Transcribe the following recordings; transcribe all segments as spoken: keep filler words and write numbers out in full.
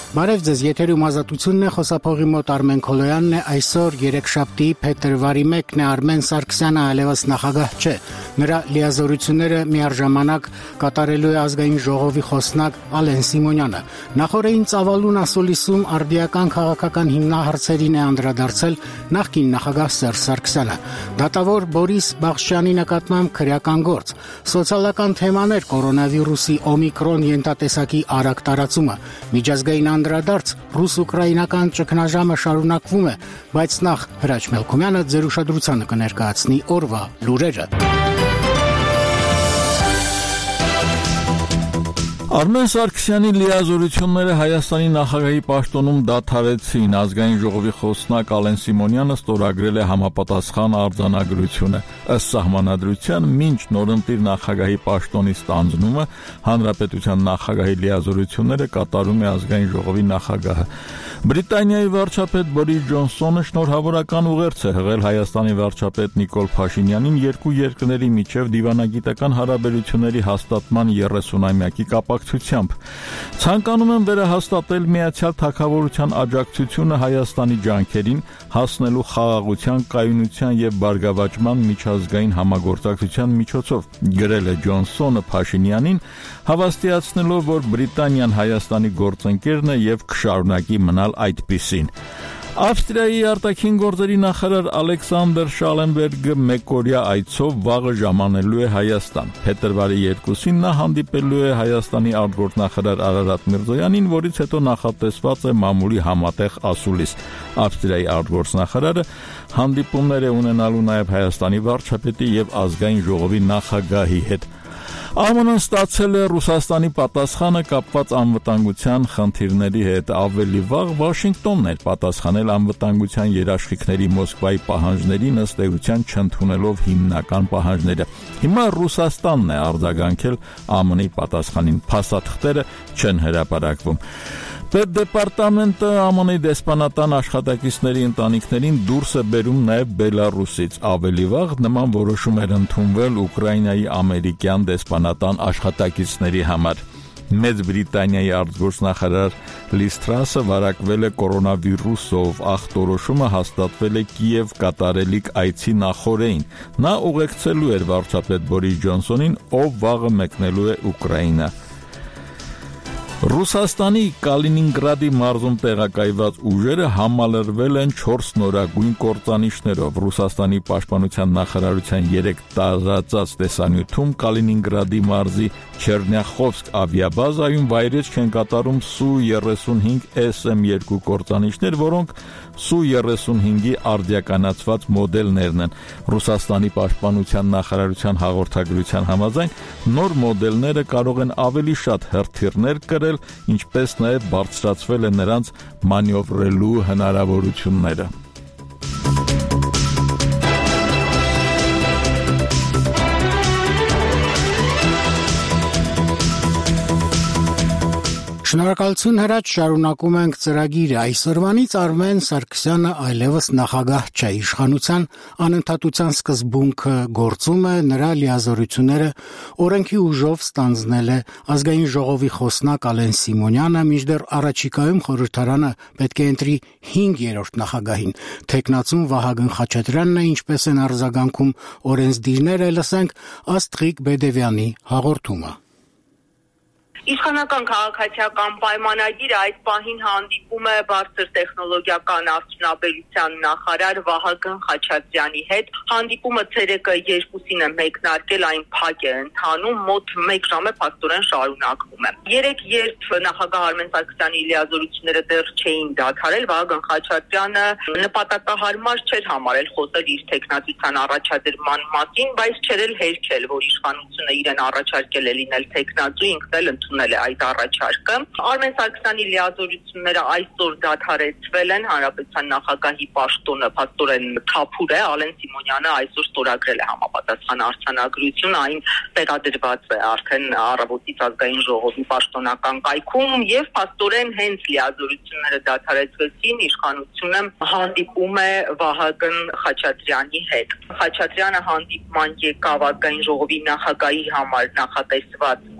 Բարև ձեզ, եթերում ազատությունն է, խոսափողի մոտ Արմեն Քոլոյանն է, այսօր երեքշաբթի փետրվարի մեկն է, Արմեն Սարգսյանը այլևս նախագահ չէ, նրա լիազորությունները միառժամանակ կատարելու է ազգային ժողովի խոսնակ Ալեն Սիմոնյանը։ Նախորդին ծավալուն ասուլիսում արդիական քաղաքական հիմնահարցերին է անդրադարձել նախկին նախագահ Սերժ Սարգսյանը։ Դատավոր Բորիս Բաղդասարյանի նկատմամբ քրեական գործ, սոցիալական թեմաներ, կորոնավիրուսի օմիկրոն ենթատեսակի արագ տարածումը, միջազգային անդրադարձ, ռուս-ուկրաինական ճգնաժամը շարունակվում է, բայց նախ Հրաչ Մելքումյանը ձեր ուշադրությանը կներկայացնի օրվա լուրերը։ Արմեն Սարգսյանի լիազորությունները Հայաստանի նախագահի պաշտոնում դադարեցին, ազգային ժողովի խոսնակ Ալեն Սիմոնյանը ստորագրել է համապատասխան արձանագրությունը։ Ըստ սահմանադրության, մինչ նորընտիր նախագահի պաշտոնի ստանձնումը հանրապետության նախագահի լիազորությունները կատարում է ազգային ժողովի նախագահը։ Բրիտանիայի վարչապետ Բորիս Ջոնսոնը շնորհավորական ուղերձ է հղել Հայաստանի վարչապետ Նիկոլ Փաշինյանին երկու երկրների միջև դիվանագիտական հարաբերությունների հաստատման երեսունամյակի կապակցությամբ։ Ցանկանում եմ վերահաստատել Միացյալ Թագավորության աջակցությունը Հայաստանի ջանքերին հասնելու խաղաղության, կայունության եւ բարգավաճման միջազգային համագործակցության միջոցով, գրել է Ջոնսոնը Փաշինյանին, հավաստիացնելով, որ Բրիտանիան Հայաստանի գործընկերն է եւ կշարունակի մնալ այդպիսին։ Ավստրիայի արտաքին գործերի նախարար Ալեքսանդր Շալենբերգը մեկօրյա այցով վաղը ժամանելու է Հայաստան։ Փետրվարի երկուսին նա հանդիպելու է Հայաստանի արտգործնախարար Արարատ Միրզոյանին, որից հետո նախատեսված է մամուլի համատեղ ասուլիս։ Ավստրիայի արտգործնախարարը հանդիպումներ է ունենալու նաև Հայաստանի վարչապետի եւ ազգային ժողովի նախագահի հետ։ ԱՄՆ-ն ստացել է Ռուսաստանի պատասխանը կապված անվտանգության խնդիրների հետ։ Ավելի վաղ Վաշինգտոնն էր պատասխանել անվտանգության երաշխիքների Մոսկվայի պահանջներին ըստ էության չընդունելով հիմնական պահանջները։ Հիմա Ռուսաստանն է արձագանքել ԱՄՆ-ի պատասխանին։ Փաստաթղթերը չեն հրապարակվում։ Պետդեպարտամենտը ԱՄՆ-ի դեսպանատան աշխատակիցների ընտանիքներին դուրս է բերում նաև Բելարուսից։ Ավելի վաղ նման որոշում էր ընդունվել Ուկրաինայի ամերիկյան դեսպանատան աշխատակիցների համար։ Մեծ Բրիտանիայի արտգործնախարար Լիզ Թրասը վարակվել է կորոնավիրուսով, ախտորոշումը հաստատվել է Կիև կատարելիք այցի նախօրեին։ Նա ուղեկցելու էր վարչապետ Բորիս Ջոնսոնին, ով վաղը մեկնելու է Ուկրաինա։ Ռուսաստանի Կալինինգրադի մարզում տեղակայված ուժերը համալրվել են չորս նորագույն կործանիչներով։ Ռուսաստանի պաշտպանության նախարարության երեք տարածած տեսանյութում Կալինինգրադի մարզի Չերնյախովսկ ավիաբազայում վայրեջք են կատարում Սու երեսունհինգ էս էմ երկու կործանիչներ, որոնք Սու երեսունհինգի արդիականացված մոդելներն են։ Ռուսաստանի պաշտպանության նախարարության հաղորդագրության համաձայն նոր մոդելները կարող են ավելի շատ հրթիռներ կրել, ինչպես նաև բարձրացվել է նրանց մանևրելու հնարավորությունները։ Շնորհակալություն Հրաչ, շարունակում ենք ծրագիրը։ Այսօրվանից Արմեն Սարգսյանը այլևս նախագահ չէ, իշխանության անընդհատության սկզբունքը գործում է, նրա լիազորությունները օրենքի ուժով ստանձնել է ազգային ժողովի խոսնակ Ալեն Սիմոնյանը, մինչդեռ առաջիկայում խորհրդարանը պետք է ընտրի հինգերորդ նախագահին։ Թեկնածուն Վահագն Խաչատրյանն է, ինչպես են արձագանքում օրենսդիրները, լսենք Աստղիկ Բեդևյանի հաղորդումը։ Իշխանական քաղաքացիական պայմանագիրը այդ պահին հանդիպում է բարձր տեխնոլոգիական արդյունաբերության նախարար Վահագն Խաչատրյանի հետ։ Հանդիպումը ցերեկը երկուսին է մեկնարկել, այն փակ է ընթանում, մոտ մեկ ժամ է փաստորեն շարունակվում է։ Երեք երբ նախագահ Արմեն Սարգսյանի լիազորությունները դեռ չէին դադարել, Վահագն Խաչատրյանը նպատակահարմար չէր համարել խոսել իր թեկնածության առաջադրման մասին, բայց չէր էլ հերքել, որ իշխանությունը իրեն առաջարկել է լինել թեկնածու, ինքն էլ ընդունել է այդ առաջարկը։ Արմեն Սարգսյանի լիազորությունները այսօր դադարեցվել են, հանրապետության նախագահի պաշտոնը փաստորեն թափուր է, Ալեն Սիմոնյանը այսօր ստորագրել է համապատասխան արձանագրություն, այն տեղադրված է արդեն առավոտից ազգային ժողովի պաշտոնական կայքում եւ փաստորեն հենց լիազորությունները դադարեցվեցին, իշխանությունը հանդիպում է Վահագն Խաչատրյանի հետ։ Խաչատրյանը հանդիպման եկավ ազգային ժողովի նախագահի համար նախատեսված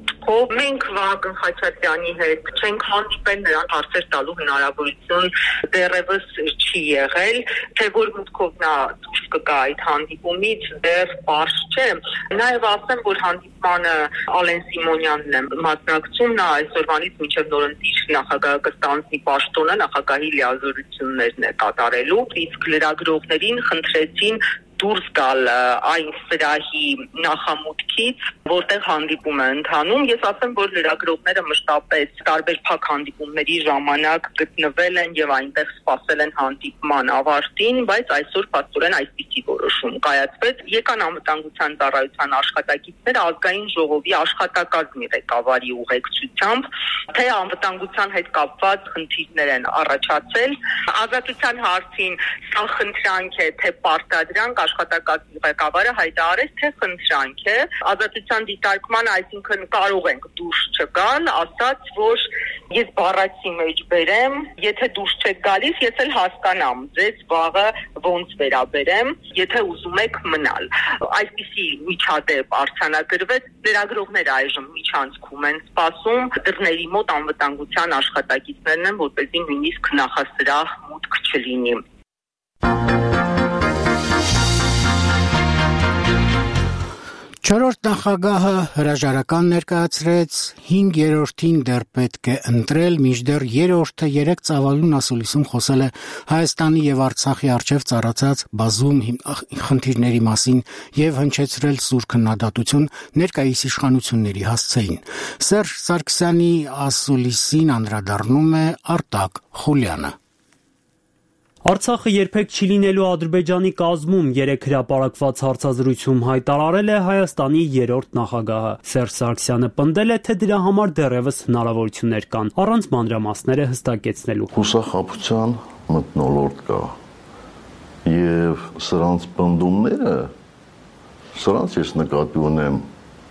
միտքով մենք Վահագն Խաչատրյանի հետ չենք հանդիպել, նրան հարցեր տալու հնարավորություն դեռևս չի եղել, թե որ միտքով նա դուրս կգա այդ հանդիպումից դեռ պարզ չէ։ Նաև ասեմ, որ հանդիպմանը Ալեն Սիմոնյանն է մասնակցում, նա այսօրվանից մինչև նորընտիր նախագահը կստանձնի պաշտոնը, նախագահի լիազորություններն է կատարելու, իսկ լրագրողներին խնդրեցին դուրս գալ այն սրահի նախամուտքից, որտեղ հանդիպում է ընթանում։ Ես ասեմ, որ լրագրողները մշտապես տարբեր փակ հանդիպումների ժամանակ գտնվել են եւ այնտեղ սպասել են հանդիպման ավարտին, բայց այսօր փաստորեն այսպիսի որոշում կայացվեց։ Եկան անվտանգության ծառայության աշխատակիցները ազգային ժողովի աշխատակազմի ղեկավարի ուղեկցությամբ, թե անվտանգության հետ կապված խնդիրներ են առաջացել։ Ազատության հարցին սա խնդրանք է, թե պարտադրանք աշխատակազմի ղեկավարը հայտարարեց, թե խնդրանք է, ազատության դիտարկման, այսինքն կարող ենք դուրս չգալ, ասաց, որ ես բառացի մեջ բերեմ, եթե դուրս չեք գալիս, ես էլ հասկանամ, ձեզ վաղը ոնց վերաբերեմ, եթե ուզում եք մնալ։ Այսպիսի միջադեպ արձանագրվեց, լրագրողները այժմ միջանցքում են սպասում, դռների մոտ անվտանգության աշխատակիցներն են, որպեսզի նույնիսկ նախասրահ մուտք չլինի։ Չորրորդ նախագահը հրաժարական ներկայացրեց, հինգերորդին դեռ պետք է ընտրել, մինչդեռ երրորդը երեք ծավալուն ասուլիսում խոսել է Հայաստանի եւ Արցախի առջև ծառացած բազում խնդիրների մասին եւ հնչեցրել սուր քննադատություն ներկայիս իշխանությունների հասցեին։ Սերժ Սարգսյանի ասուլիսին անդրադառնում է Արտակ Խուլյանը։ Արցախը երբեք չի լինելու Ադրբեջանի կազմում երեք հրապարակված հարցազրույցում հայտարարել է Հայաստանի երրորդ նախագահը։ Սերժ Սարգսյանը պնդել է, թե դրա համար դեռևս հնարավորություններ կան, առանց մանրամասները հստակեցնելու։ Հուսախաբության մթնոլորտ կա եւ սրանց պնդումները, սրանց ես նկատի ունեմ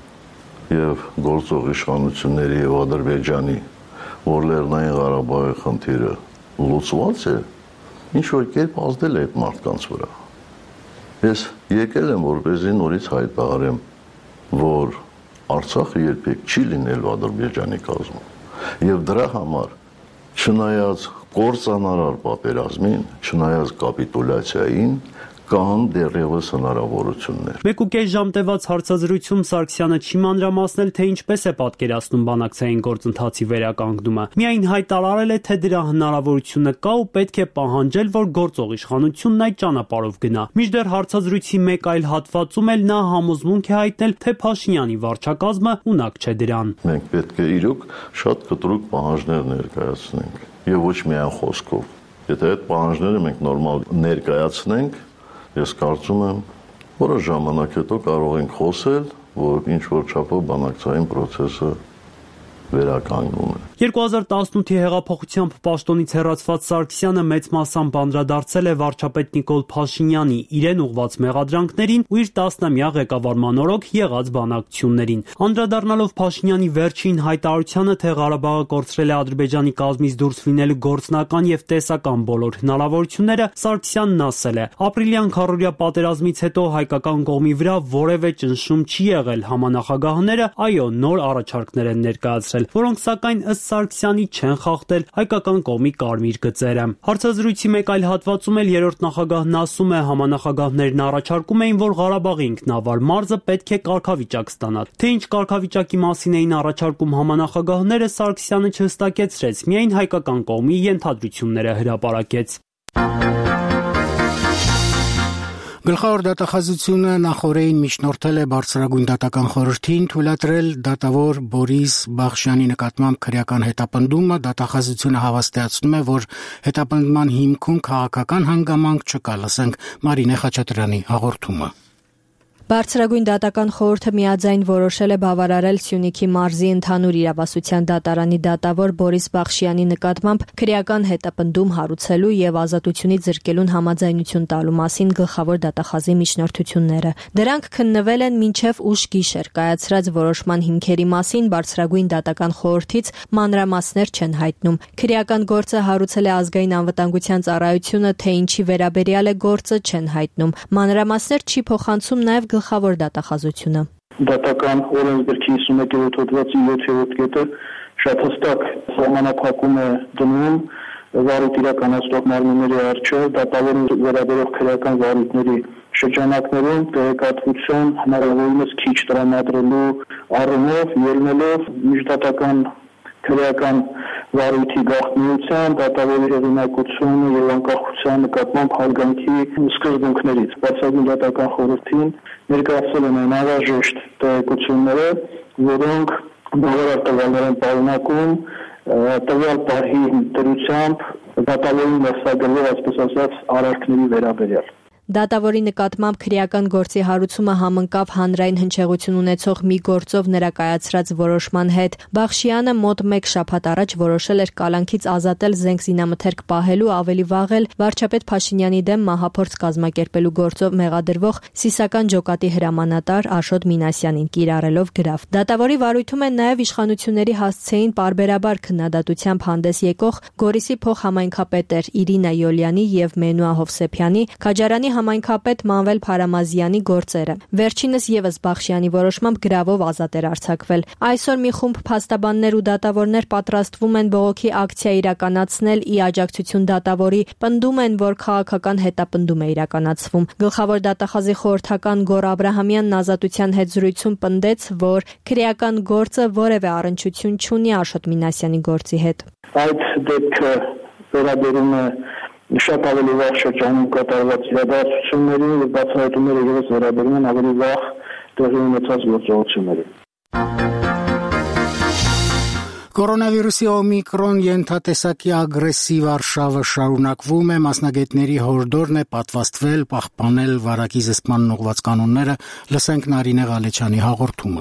եւ գործող իշխանությունների եւ Ադրբեջանի, որ Լեռնային Ղարաբաղի խնդիրը լուծված է, ինչ որ կերպ ազդել է այդ մարդկանց վրա։ Ես եկել եմ, որպեսզի նորից հայտարարեմ, որ Արցախը երբեք չի լինելու Ադրբեջանի կազմում։ Եվ դրա համար, չնայած կործանարար պատերազմին, չնայած կապիտուլյացիային, կան դեռևս հնարավորություններ։ Մեկ ու կես ժամ տևած հարցազրույցում Սարգսյանը չի մանրամասնել, թե ինչպես է պատկերացնում բանակցային գործընթացի վերականգնումը։ Միայն հայտարարել է, թե դրա հնարավորությունը կա ու պետք է պահանջել, որ գործող իշխանությունն այդ ճանապարհով գնա։ Մինչդեռ հարցազրույցի մեկ այլ հատվածում էլ նա համոզմունք է հայտնել, թե Փաշինյանի վարչակազմը ունակ չէ դրան։ Մենք պետք է իրոք շատ կտրուկ պահանջներ ներկայացնենք եւ ոչ միայն խոսքով։ Եթե այդ պահանջները մենք նորմալ ներկայացնենք, ես կարծում եմ, որոշ ժամանակ հետո կարող ենք խոսել, որ ինչ որ չափով բանակցային process-ը վերականգնում է։ երկու հազար տասնութի հեղափոխությամբ պաշտոնից հեռացված Սարգսյանը մեծ մասամբ անդրադարձել է վարչապետ Նիկոլ Փաշինյանի իրեն ուղղված մեղադրանքներին ու իր տասնամյա ղեկավարման օրոք եղած բանակցություններին։ Անդրադառնալով Փաշինյանի վերջին հայտարարությանը, թե Ղարաբաղը կորցրել է Ադրբեջանի կազմից դուրս լինելու գործնական եւ տեսական բոլոր հնարավորությունները, Սարգսյանն ասել է. ապրիլյան քառորյա պատերազմից հետո հայկական կողմի վրա որևէ ճնշում չի եղել, համանախագահները այո նոր առաջարկներ են ներկայացրել, որոնք սակայն ըստ Սարգսյանի չեն խախտել հայկական կողմի կարմիր գծերը։ Հարցազրույցի մեկ այլ հատվածում էլ երրորդ նախագահն ասում է, համանախագահներն առաջարկում էին, որ Ղարաբաղի ինքնավար մարզը պետք է կարգավիճակ ստանա։ Թե ինչ կարգավիճակի մասին էին առաջարկում համանախագահները, Սարգսյանը չհստակեցրեց, միայն հայկական կողմի ենթադրությունները հրապարակեց։ Գլխավոր դատախազությունը նախորդին միջնորդել է բարձրագույն դատական խորհրդին թույլատրել դատավոր Բորիս Բախշյանի նկատմամբ քրեական հետապնդումը, դատախազությունը հավաստիացնում է, որ հետապնդման հիմքում քաղաքական հանգամանք չկա, լսենք Մարինե Խաչատրյանի հաղորդումը։ Բարձրագույն դատական խորհուրդը միաձայն որոշել է բավարարել Սյունիքի մարզի ընդհանուր իրավասության դատարանի դատավոր Բորիս Բախշյանի նկատմամբ քրեական հետապնդում հարուցելու եւ ազատությունից զրկելուն համաձայնություն տալու մասին գլխավոր դատախազի միջնորդությունները։ Դրանք քննվել են մինչև ուշ գիշեր կայացրած որոշման հիմքերի մասին բարձրագույն դատական խորհրդից մանրամասներ չեն հայտնում։ Քրեական գործը հարուցել է ազգային անվտանգության ծառայությունը, թե ինչի վերաբերյալ է գործը չեն հայտնում։ Մանրամասներ չի փոխանցում նաեւ գլխավոր դատախազությունը։ դատական օրենսգրքի հիսունմեկերորդ հոդվածի յոթերորդ կետը շատ հստակ սահմանափակում է դնում վարույթ իրականացնող մարմինների առջև դատավորին վերաբերող քրեական վարույթների շրջանակներում տեղեկատվություն հնարավորինս քիչ տրամադրելու առումով ելնելով միջդատական քրեական վարույթի գաղտնիության, դատավորի հեղինակությունը եւ անկախության նկատմամբ հարգանքի սկզբունքներից։ Բացառություն դատական խորհրդին ներկայացել են անհրաժեշտ տեղեկությունները, որոնք բավարար տվյալներ են պարունակում տվյալ պահի դրությամբ դատավորին ներսագրվող, այսպես ասած, արարքների վերաբերյալ։ Դատավորի նկատմամբ քրեական գործի հարուցումը համընկավ հանրային հնչեղություն ունեցող մի գործով նրա կայացրած որոշման հետ։ Բախշյանը մոտ մեկ շաբաթ առաջ որոշել էր կալանքից ազատել զենք զինամթերք պահելու, ավելի վաղ էլ վարչապետ Փաշինյանի դեմ մահափորձ կազմակերպելու գործով մեղադրվող Սիսական ջոկատի հրամանատար Աշոտ Մինասյանին կիրառելով գրավ։ Դատավորի վարույթում են նաև իշխանությունների հասցեին պարբերաբար քննադատությամբ հանդես եկող Գորիսի փոխհամայնքապետեր Իրինա Յոլյանի եւ Մենուա Հովսեփյանի, Քաջարյանի համայնքապետ Մանվել Փարամազյանի գործերը։ Վերջինս եւս Բախշյանի որոշմամբ գրավով ազատ էր արձակվել։ Այսօր մի խումբ փաստաբաններ ու դատավորներ պատրաստվում են բողոքի ակցիա իրականացնել ի աջակցություն դատավորի, պնդում են, որ քաղաքական հետապնդում է իրականացվում։ Գլխավոր դատախազի խորհրդական Գոռ Աբրահամյանն ազատության հետ զրույցում պնդեց, որ քրեական գործը որևէ առնչություն չունի Աշոտ Մինասյանի գործի հետ։ Այդ դեպքը վերաբերում է շատ ավելի վաղ շրջանում կատարված իրադարձություններին եւ բացահայտումները ևս վերաբերում են ավելի վաղ տեղի ունեցած գործողություններին։ Կորոնավիրուսի օմիկրոն ենթատեսակի ագրեսիվ արշավը շարունակվում է, մասնագետների հորդորն է պատվաստվել, պահպանել վարակի զսպման ուղղված կանոնները, լսենք Նարինե Ղալեչյանի հաղորդումը։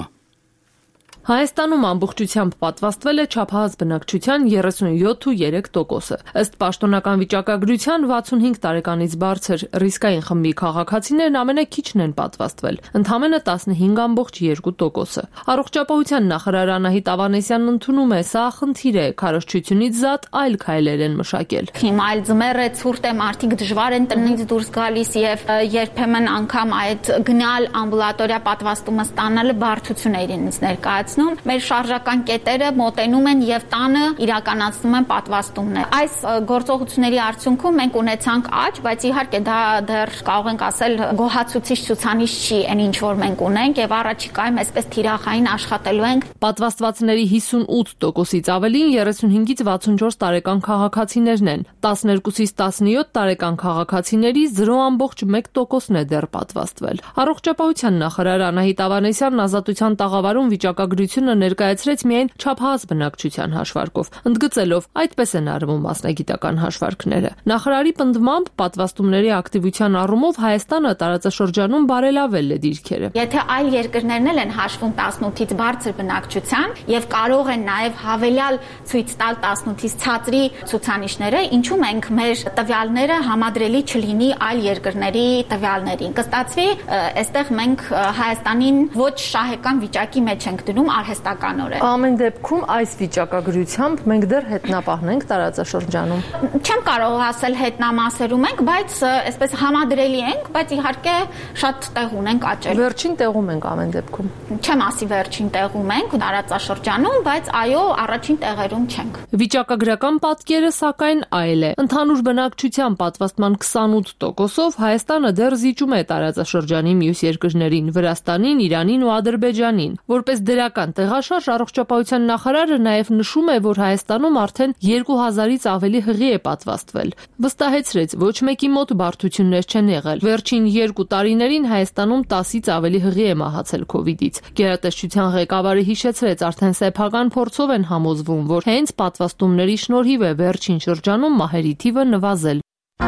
Հայաստանում ամբողջությամբ պատվաստվել է չափահաս բնակչության երեսունյոթ կόμμα երեք տոկոսը։ Ըստ պաշտոնական վիճակագրության վաթսունհինգ տարեկանից բարձր ռիսկային խմբի քաղաքացիներն ամենաքիչն են պատվաստվել, ընդամենը տասնհինգ կόμμα երկու տոկոսը։ Առողջապահության նախարար Անահիտ Ավանեսյանն ընդունում է, սա խնդիր է, քարոզչությունից զատ այլ քայլեր են մշակել։ Հիմա այլ ձմեռ է, ցուրտ է, մարդիկ դժվար են տնից դուրս գալիս եւ երբեմն անգամ այդ գնալ ամբուլատորիա պատվաստումը ստանալը բարդություն է իրենից ներկայացնում։ Մեր շարժական կետերը մոտենում են եւ տանը իրականացնում են պատվաստումներ։ Այս գործողությունների արդյունքում մենք ունեցանք աճ, բայց իհարկե դա դեռ կարող ենք ասել գոհացուցիչ ցուցանիշ չի, այն ինչ որ մենք ունենք եւ առաջիկայում այսպես թիրախային աշխատելու ենք։ Պատվաստվածների հիսունութ տոկոսից ավելին երեսունհինգից վաթսունչորս տարեկան քաղաքացիներն են։ տասներկուսից տասնյոթ տարեկան քաղաքացիների զրո կόμμα մեկ տոկոսն է դեռ պատվաստվել։ Առողջապահության նախարար Անահիտ Ավանեսյանն ազատության տաղավարում վիճակագրությունը ներկայացրեց միայն չափահաս բնակչության հաշվարկով, ընդգծելով այդպես են արվում մասնագիտական հաշվարկները։ Նախարարի պնդմամբ պատվաստումների ակտիվության առումով Հայաստանը տարածաշրջանում բարելավել է դիրքերը։ Եթե այլ երկրներն էլ են հաշվում տասնութից բարձր բնակչության եւ կարող են նաեւ հավելյալ ցույց տալ տասնութից ցածրի ցուցանիշները, ինչու մենք մեր տվյալները համադրելի չլինի այլ երկրների տվյալներին։ Կստացվի, այստեղ մենք Հայաստանին ոչ շահեկան վիճակի մեջ ենք դնում արհեստականորեն։ Ամեն դեպքում այս վիճակագրությամբ մենք դեռ հետնապահն ենք տարածաշրջանում։ Չեմ կարող ասել հետնամասերում ենք, բայց այսպես համադրելի ենք, բայց իհարկե շատ տեղ ունենք աճել։ Վերջին տեղում ենք ամեն դեպքում։ Չեմ ասի վերջին տեղում ենք տարածաշրջանում, բայց այո, առաջին տեղերում չենք։ Վիճակագրական պատկերը սակայն այլ է։ Ընդհանուր բնակչության պատվաստման քսանութ տոկոսով Հայաստանը դեռ զիջում է տարածաշրջանի մյուս երկրներին՝ Վրաստանին, Իրանին ու Ադրբեջանին։ Որպես դրական տեղաշարժ առողջապահության նախարարը նաև նշում է, որ Հայաստանում արդեն երկու հազարից ավելի հղի է պատվաստվել։ Վստահեցրեց, ոչ մեկի մոտ բարդություններ չեն եղել։ Վերջին երկու տարիներին Հայաստանում տասից ավելի հղի է մահացել քովիդից։ Գերատեսչության ղեկավարը հիշեցրեց, արդեն սեփական փորձով են համոզվում, որ հենց պատվաստումների շնորհիվ է վերջին շրջանում մահերի թիվը նվազել։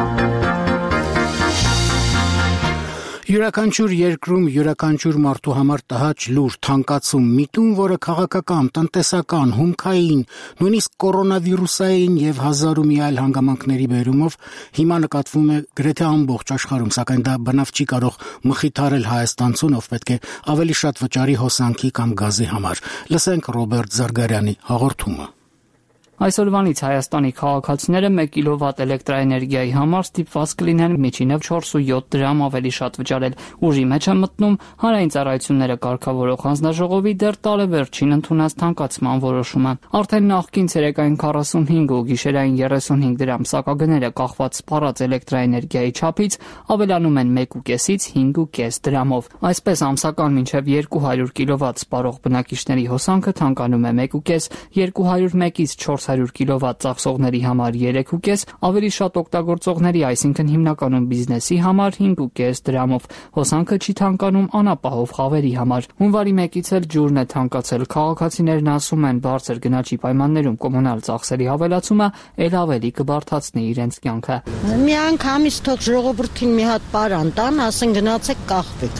Յուրաքանչյուր երկրում յուրաքանչյուր մարդու համար տհաճ լուր թանկացում միտում, որը քաղաքական, տնտեսական, հումքային, նույնիսկ կորոնավիրուսային եւ հազար ու մի այլ հանգամանքների բերումով հիմա նկատվում է գրեթե ամբողջ աշխարհում, սակայն դա բնավ չի կարող մխիթարել հայաստանցուն, ով պետք է ավելի շատ վճարի հոսանքի կամ գազի համար։ Լսենք Ռոբերտ Զարգարյանի հաղորդումը։ Այսօրվանից Հայաստանի քաղաքացիները մեկ կիլովատ էլեկտրաէներգիայի համար ստիպված կլինեն միջինով չորս ու յոթ դրամ ավելի շատ վճարել։ Ուժի մեջ է մտնում Հանրային ծառայությունները կարգավորող հանձնաժողովի դեռ տարեվերջին ընդունած թանկացման որոշումը։ Արդեն նախկին ցերեկային քառասունհինգ ու գիշերային երեսունհինգ դրամ սակագները կախված սպառած էլեկտրաէներգիայի չափից ավելանում են մեկ ու կեսից հինգ ու կես դրամով։ Այսպես ամսական մինչև երկու հարյուր կիլովատ սպառող բնակիչների հոսանքը թանկանում է մեկ ու կես, երկու հարյուր մեկից չորս հարյուր կիլովատ ծախսողների համար երեք ու կես, ավելի շատ օգտագործողների, այսինքն հիմնականում բիզնեսի համար հինգ ու կես դրամով։ Հոսանքը չի թանկանում անապահով խավերի համար։ Հունվարի մեկից էլ ջուրն է թանկացել։ Քաղաքացիներն ասում են, բարձր գնաճի պայմաններում կոմունալ ծախսերի ավելացումը ել ավելի կբարդացնի իրենց կյանքը։ Մի անգամից թող ժողովրդին մի հատ պարան տան, ասեն գնացեք կախվեք։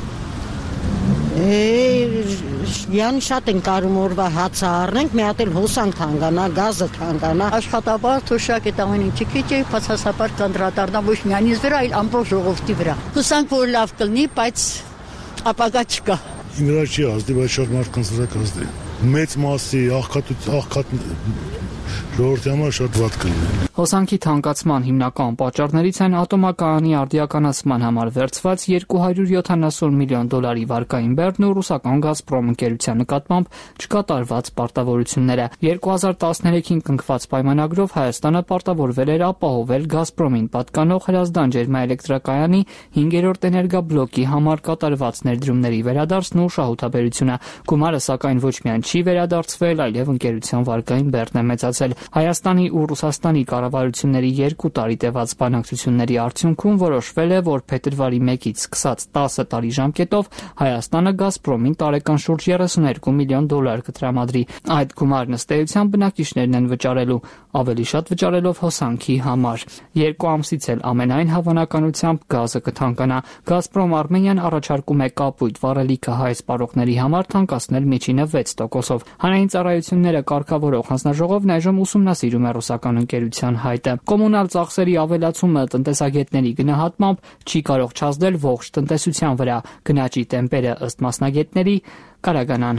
Յանի շատ են կարում օրվա հացը առնենք, մի հատ էլ հոսանք թանկանա, գազը թանկանա։ Աշխատաբար թոշակ է տաղին ինչի քիչ է, բացասաբար կանդրադառնա ոչ միայն ինձ վրա, այլ ամբողջ ժողովրդի վրա։ Հուսանք, որ լավ կլինի, բայց ապագա չկա։ Իմ վրա չի ազդի, բայց շատ մարդկանց վրա կազդի։ Մեծ մասի աղքատ ժողովրդի համար շատ վատ կլինի։ Հոսանքի թանկացման հիմնական պատճառներից են ատոմակայանի արդիականացման համար վերցված երկու հարյուր յոթանասուն միլիոն դոլարի վարկային բեռն ու ռուսական Գազպրոմ ընկերության նկատմամբ չկատարված պարտավորությունները։ երկու հազար տասներեքին կնքված պայմանագրով Հայաստանը պարտավորվել էր ապահովել Գազպրոմին պատկանող Հրազդան ջերմաէլեկտրակայանի հինգերորդ էներգաբլոկի համար կատարված ներդրումների վերադարձն ու շահութաբերությունը։ Գումարը սակայն ոչ միայն չի վերադարձվել, այլև ընկերության վարկային բեռն է մեծացել։ Հայաստանի ու Ռուսաստանի կառավարությունների երկու տարի տևած բանակցությունների արդյունքում որոշվել է, որ փետրվարի մեկից սկսած տասը տարի ժամկետով Հայաստանը Գազպրոմին տարեկան շուրջ երեսուներկու միլիոն դոլար կտրամադրի։ Այդ գումարն ըստ էության բնակիչներն են վճարելու, ավելի շատ վճարելով հոսանքի համար։ Երկու ամսից էլ ամենայն հավանականությամբ գազը կթանկանա։ Գազպրոմ Արմենիան առաջարկում է կապույտ վառելիքը հայ սպառողների համար թանկացնել միջինը վեց տոկոսով։ Հանրային ծառայությունները կարգավորող հանձնաժողովն այժմ ուսումնասիրում է ռուսական ընկերության հայտը։ Կոմունալ ծախսերի ավելացումը տնտեսագետների գնահատմամբ չի կարող չազդել ողջ տնտեսության վրա։ Գնաճի տեմպերը ըստ մասնագետների կարագանան։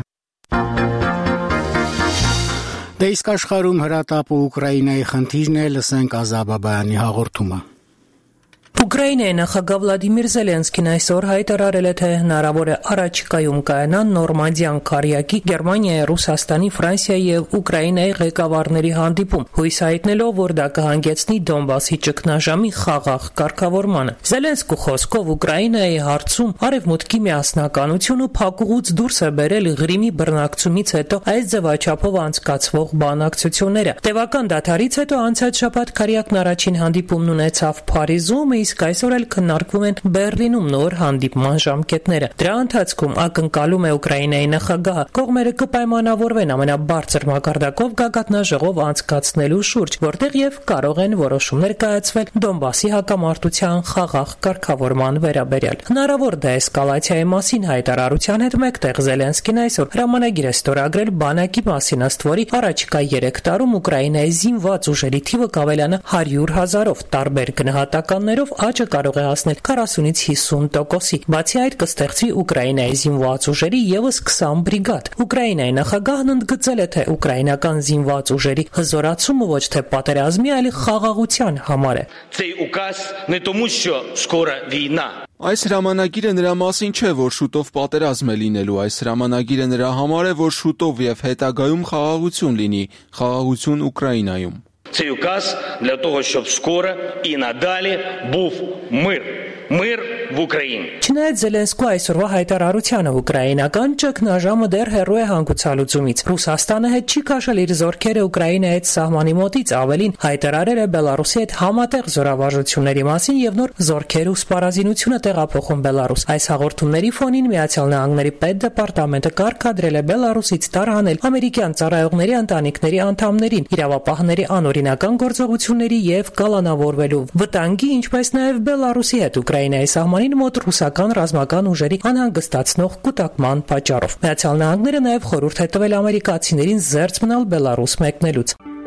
Դե իսկ աշխարհում հրատապ ու Ուկրաինայի խնդիրն է, լսենք Ազա Բաբայանի հաղորդումը։ Ուկրաինայի նախագահ Վլադիմիր Զելենսկին այսօր հայտարարել է, թե հնարավոր է առաջիկայում կայանա նորմանդիան քարյակի Գերմանիայի, Ռուսաստանի, Ֆրանսիայի եւ Ուկրաինայի ղեկավարների հանդիպում, հույս հայտնելով, որ դա կհանգեցնի Դոնբասի ճգնաժամի խաղաղ կարգավորմանը։ Զելենսկու խոսքով Ուկրաինայի հարցում արևմուտքի միասնականությունը փակուղուց դուրս է բերել Ղրիմի բռնակցումից հետո այս ձևաչափով անցկացվող բանակցությունները։ Տևական դադարից հետո անցած շաբաթ քարյակն առաջին հանդիպումն ունեցավ Փարիզում, իսկ այսօր էլ քննարկվում են Բեռլինում նոր հանդիպման ժամկետները։ Դրա ընթացքում ակնկալում է Ուկրաինայի նախագահը կողմերը կպայմանավորվեն ամենաբարձր մակարդակով գագաթնաժողով անցկացնելու շուրջ, որտեղ եւ կարող են որոշումներ կայացվել Դոնբասի հակամարտության խաղաղ կարգավորման վերաբերյալ։ Հնարավոր դեէսկալացիայի մասին հայտարարության հետ մեկտեղ Զելենսկին այսօր հրամանագիր է ստորագրել բանակի մասին, ըստ որի առաջիկա երեք տարում Ուկրաինայի զինված ուժերի թիվը կավելանա հարյուր հազարով, տարբեր գնահատականներով աճը կարող է հասնել քառասունից հիսուն տոկոսի։ Բացի այդ կստեղծվի Ուկրաինայի զինված ուժերի եւս քսան բրիգադ։ Ուկրաինայի նախագահն ընդգծել է, թե ուկրաինական զինված ուժերի հզորացումը ոչ թե պատերազմի, այլ խաղաղության համար է։ Այս հրամանագիրը նրա մասին չէ, որ շուտով պատերազմ է լինելու, այս հրամանագիրը նրա համար է, որ շուտով եւ հետագայում խաղաղություն լինի, խաղաղություն Ուկրաինայում։ Цей указ для того, щоб скоро і надалі був мир. Մир в Ուկրաին։ Չնայած Զելենսկու այսօրվա հայտարարությանը ուկրաինական ճգնաժամը դեռ հեռու է հանգուցալուծումից։ Ռուսաստանը հետ չի քաշել իր զորքերը Ուկրաինայի հետ սահմանի մոտից, ավելին հայտարարել է Բելարուսի հետ համատեղ զորավարժությունների մասին եւ նոր զորքեր ու սպառազինությունը տեղափոխում Բելարուս։ Այս հաղորդումների ֆոնին Միացյալ Նահանգների պետդեպարտամենտը կարգադրել է Բելարուսից տարհանել ամերիկյան ծառայողների ընտանիքների անդամներին իրավապահների անօրինական գործողությունների եւ կալանավորվելու վտանգի, ինչպես նաեւ Բելարուսի հետ Ուկրաինայի սահմանին մոտ ռուսական ռազմական ուժերի անհանգստացնող կուտակման պատճառով։ Միացյալ Նահանգները նաև խորհուրդ է տվել ամերիկացիներին զերծ մնալ Բելարուս մեկնելուց։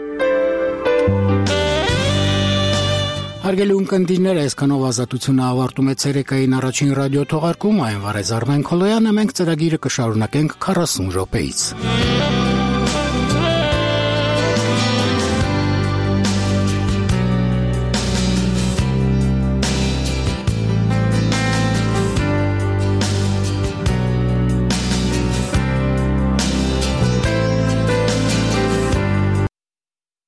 Հարգելի ունկնդիրներ, այսքանով ազատությունը ավարտում է ցերեկային առաջին ռադիո թողարկումը, այն վարեց Արմեն Քոլոյանը, մենք ծրագիրը կշարունակենք քառասուն րոպեից։